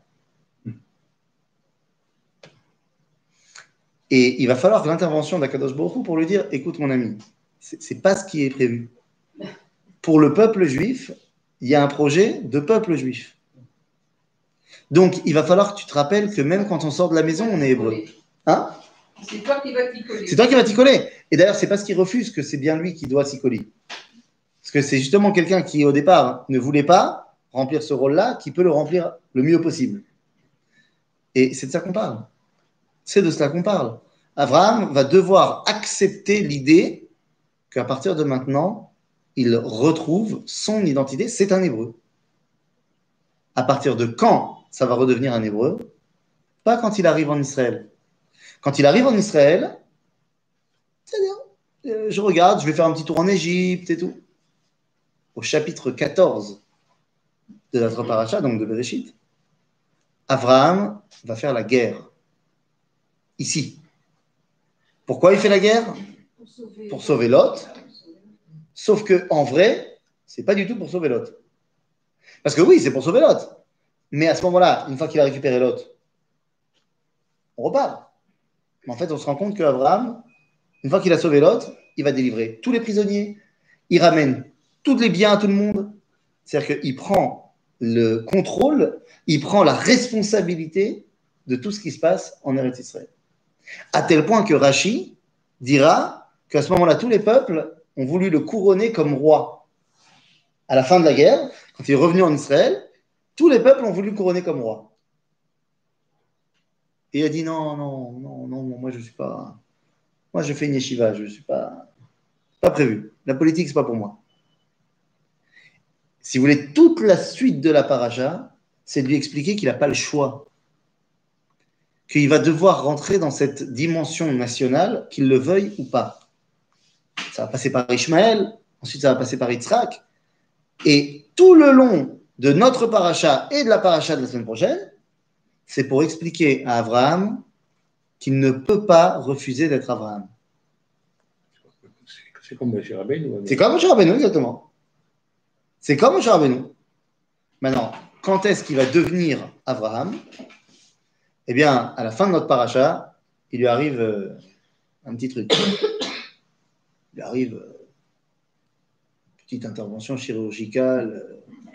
A: Et il va falloir l'intervention d'Akadosh Baruch Hu pour lui dire, écoute mon ami, ce n'est pas ce qui est prévu. Pour le peuple juif, il y a un projet de peuple juif. Donc, il va falloir que tu te rappelles que même quand on sort de la maison, on est hébreu. Hein?
D: C'est toi qui vas t'y coller.
A: C'est toi qui vas t'y coller. Et d'ailleurs, c'est parce qu'il refuse que c'est bien lui qui doit s'y coller. Parce que c'est justement quelqu'un qui, au départ, ne voulait pas remplir ce rôle-là, qui peut le remplir le mieux possible. Et c'est de ça qu'on parle. C'est de cela qu'on parle. Abraham va devoir accepter l'idée qu'à partir de maintenant, il retrouve son identité. C'est un hébreu. À partir de quand ça va redevenir un hébreu? Pas quand il arrive en Israël. Quand il arrive en Israël, c'est-à-dire, je regarde, je vais faire un petit tour en Égypte et tout. Au chapitre 14 de notre paracha, donc de Bereshit, Abraham va faire la guerre. Ici. Pourquoi il fait la guerre? Pour sauver Lot. Sauf que en vrai, c'est pas du tout pour sauver Lot. Parce que oui, c'est pour sauver Lot. Mais à ce moment-là, une fois qu'il a récupéré Lot, on repart. Mais en fait, on se rend compte qu'Abraham, une fois qu'il a sauvé Lot, il va délivrer tous les prisonniers, il ramène tous les biens à tout le monde. C'est-à-dire qu'il prend le contrôle, il prend la responsabilité de tout ce qui se passe en Eretz Israël. À tel point que Rashi dira qu'à ce moment-là, tous les peuples ont voulu le couronner comme roi. À la fin de la guerre, quand il est revenu en Israël, tous les peuples ont voulu le couronner comme roi. Et il a dit non, moi je suis pas. Moi je fais une yeshiva, je suis pas prévu. La politique, c'est pas pour moi. Si vous voulez, toute la suite de la paracha, c'est de lui expliquer qu'il n'a pas le choix. Qu'il va devoir rentrer dans cette dimension nationale, qu'il le veuille ou pas. Ça va passer par Ishmaël, ensuite ça va passer par Yitzhak. Et tout le long de notre paracha et de la paracha de la semaine prochaine, c'est pour expliquer à Abraham qu'il ne peut pas refuser d'être Abraham.
B: C'est comme Moshe Rabbeinu.
A: C'est comme Moshe Rabbeinu, exactement. C'est comme Moshe Rabbeinu. Maintenant, quand est-ce qu'il va devenir Abraham? Eh bien, à la fin de notre paracha, il lui arrive un petit truc. Il lui arrive une petite intervention chirurgicale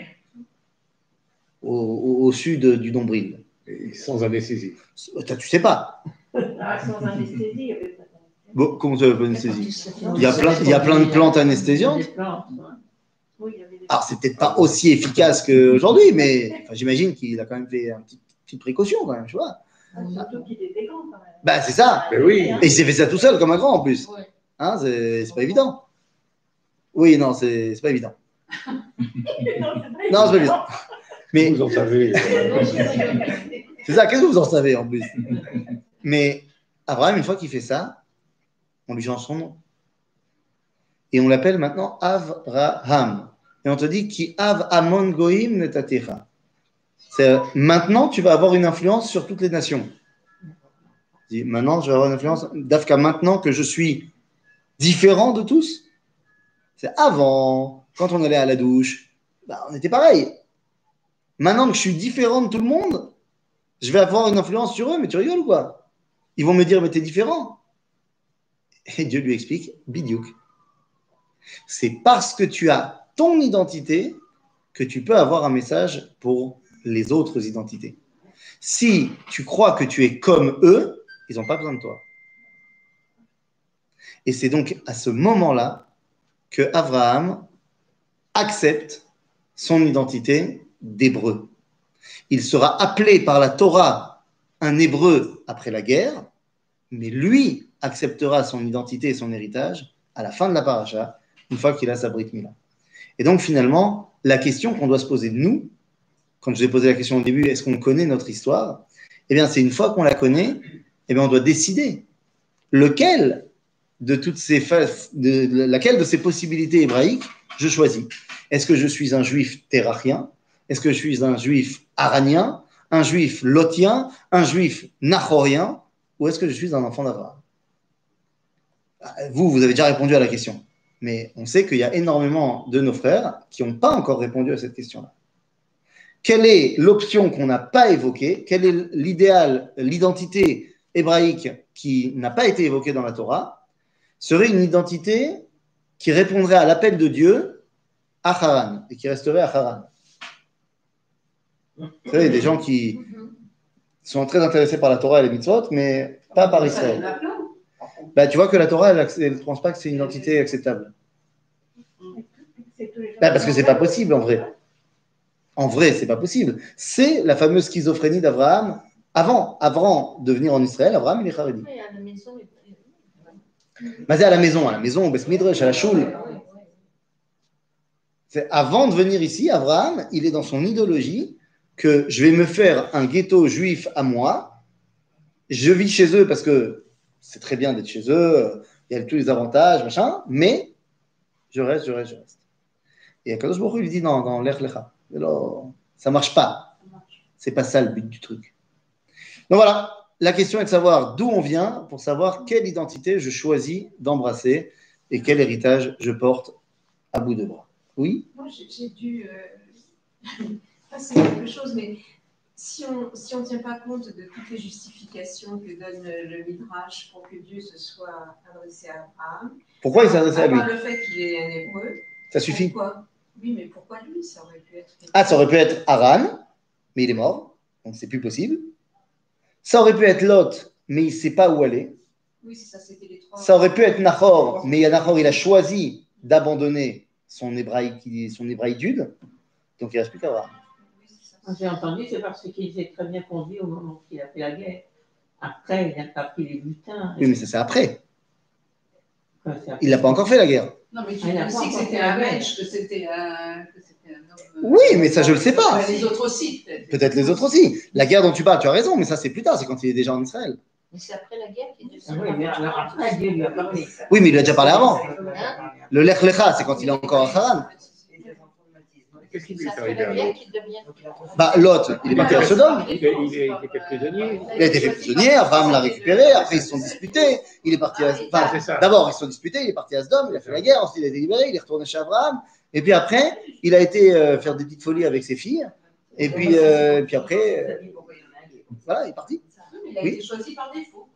A: au sud du nombril.
B: Et sans anesthésie.
A: Tu sais pas.
C: Ah, sans anesthésie, il n'y avait pas d'anesthésie.
A: Bon, comment ça veut pas anesthésie? Il y a plein de plantes anesthésiantes.
C: Des plantes, ouais. Oui, il y avait des
A: Alors, c'est peut-être pas aussi efficace qu'aujourd'hui, mais enfin, j'imagine qu'il a quand même fait une petite précaution, quand même, tu vois.
C: Surtout qu'il était grand quand même.
A: Bah, c'est ça.
B: Mais oui.
A: Et il s'est fait ça tout seul, comme un grand, en plus.
D: Ouais.
A: Hein, c'est pas évident. Oui, non, c'est pas évident. Non, c'est pas évident. Mais
B: Vous en savez.
A: c'est ça, qu'est-ce que vous en savez, en plus? Mais Abraham, une fois qu'il fait ça, on lui change son nom. Et on l'appelle maintenant Avraham. Et on te dit qui Av Amon Goïm Netatecha. C'est maintenant tu vas avoir une influence sur toutes les nations. Dis, maintenant je vais avoir une influence. Dafka, maintenant que je suis différent de tous. C'est avant, quand on allait à la douche, bah, on était pareil. Maintenant que je suis différent de tout le monde, je vais avoir une influence sur eux, mais tu rigoles ou quoi? Ils vont me dire, mais t'es différent. Et Dieu lui explique, bidiouk. C'est parce que tu as ton identité que tu peux avoir un message pour les autres identités. Si tu crois que tu es comme eux, ils n'ont pas besoin de toi. Et c'est donc à ce moment-là que Abraham accepte son identité d'hébreu. Il sera appelé par la Torah un hébreu après la guerre, mais lui acceptera son identité et son héritage à la fin de la paracha, une fois qu'il a sa Brit Mila. Et donc finalement, la question qu'on doit se poser de nous, quand je vous ai posé la question au début, est-ce qu'on connaît notre histoire? Eh bien, c'est une fois qu'on la connaît, eh bien, on doit décider laquelle de ces possibilités hébraïques je choisis. Est-ce que je suis un juif terrachien? Est-ce que je suis un juif aranien? Un juif lotien? Un juif nachorien? Ou est-ce que je suis un enfant d'Abraham? Vous avez déjà répondu à la question. Mais on sait qu'il y a énormément de nos frères qui n'ont pas encore répondu à cette question-là. Quelle est l'option qu'on n'a pas évoquée? Quel est l'idéal, l'identité hébraïque qui n'a pas été évoquée dans la Torah? Serait une identité qui répondrait à l'appel de Dieu à Haran et qui resterait à Haran. Vous savez, il y a des gens qui sont très intéressés par la Torah et les mitzvot, mais pas par Israël. Bah, tu vois que la Torah, elle ne pense pas que c'est une identité acceptable. Bah, parce que c'est pas possible en vrai. En vrai, c'est pas possible. C'est la fameuse schizophrénie d'Abraham. Avant de venir en Israël, Abraham, il est Haredi.
D: Oui, à la maison.
A: Mais c'est à la maison, au Beth Midrash, à la Shul. C'est avant de venir ici, Abraham, il est dans son idéologie que je vais me faire un ghetto juif à moi. Je vis chez eux parce que c'est très bien d'être chez eux, il y a tous les avantages, machin, mais je reste. Et Akadosh Baruch Hu lui dit non, dans l'Ech Lecha. Ça marche pas. C'est pas ça le but du truc. Donc voilà, la question est de savoir d'où on vient pour savoir quelle identité je choisis d'embrasser et quel héritage je porte à bout de bras. Oui?
G: Moi, j'ai dû passer quelque chose, mais si on ne tient pas compte de toutes les justifications que donne le Midrash pour que Dieu se soit adressé à Abraham,
A: Pourquoi il s'est adressé à lui?
G: le fait qu'il est un hébreu.
A: Ça suffit.
G: Pourquoi? Oui, mais pourquoi lui? Ça aurait pu être.
A: Ah, ça aurait pu être Haran, mais il est mort, donc c'est plus possible. Ça aurait pu être Lot, mais il ne sait pas où aller.
G: Oui, c'est ça, c'était les trois.
A: Ça aurait pu être Nahor, mais Nahor, il a choisi d'abandonner son hébraïdude, donc il ne reste plus qu'Abraham.
H: J'ai entendu, c'est parce qu'il s'est très bien conduit au moment qu'il a fait la guerre. Après, il n'a pas pris les butins.
A: Oui, mais ça c'est après.
H: Quoi, c'est après.
A: Il n'a pas encore fait la guerre.
G: Non, mais tu
H: Ah, il
G: dis
H: a
G: aussi
H: pas
G: que
H: encore
G: c'était
H: fait
G: un
H: la
G: Belge, que c'était un homme.
A: Oui, mais ça, je le sais pas.
G: Les autres aussi, peut-être.
A: Peut-être les autres aussi. La guerre dont tu parles, tu as raison, mais ça c'est plus tard, c'est quand il est déjà en Israël.
D: Mais c'est après la guerre qu'il est
H: Ah oui, mais alors après, Dieu lui a parlé.
A: Oui, mais il a déjà parlé avant.
D: Hein?
A: Le Lech Lecha, c'est quand il est encore à Haran.
B: Qu'est-ce qui lui
D: C'est
B: est
D: après
B: arrivé
D: la guerre
B: alors?
D: qu'il devient.
A: Bah, Lot, il est parti à Sodome.
B: Il était prisonnier.
A: Il a été fait prisonnier, Abraham l'a récupéré, après ils se sont disputés, il est parti à... Enfin,
B: C'est ça.
A: d'abord ils se sont disputés, il est parti à Sodome, il a fait la guerre, ensuite il a été libéré, il est retourné chez Abraham, et puis après, il a été faire des petites folies avec ses filles, et puis après, voilà, il est parti.
G: Il a
A: Oui.
G: été choisi par défaut.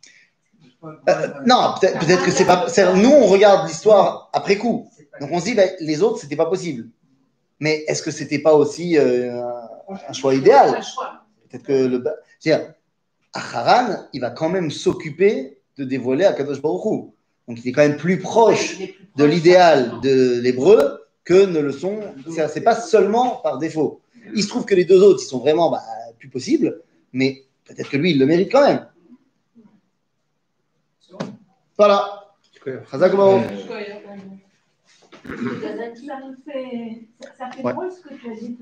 A: Non, peut-être que c'est pas... Nous, on regarde l'histoire après coup, donc on se dit, ben, les autres, c'était pas possible. Mais est-ce que c'était pas aussi un choix idéal?
G: Un choix.
A: Peut-être que c'est-à-dire, Haran, il va quand même s'occuper de dévoiler Akadosh Baruch Hu. Donc il est quand même plus proche de l'idéal de l'hébreu que ne le sont. C'est pas seulement par défaut. Il se trouve que les deux autres, ils sont vraiment plus possibles, mais peut-être que lui, il le mérite quand même. Voilà. Chazak Baruch.
C: Ça me fait
A: Ouais.
C: drôle ce que tu as dit.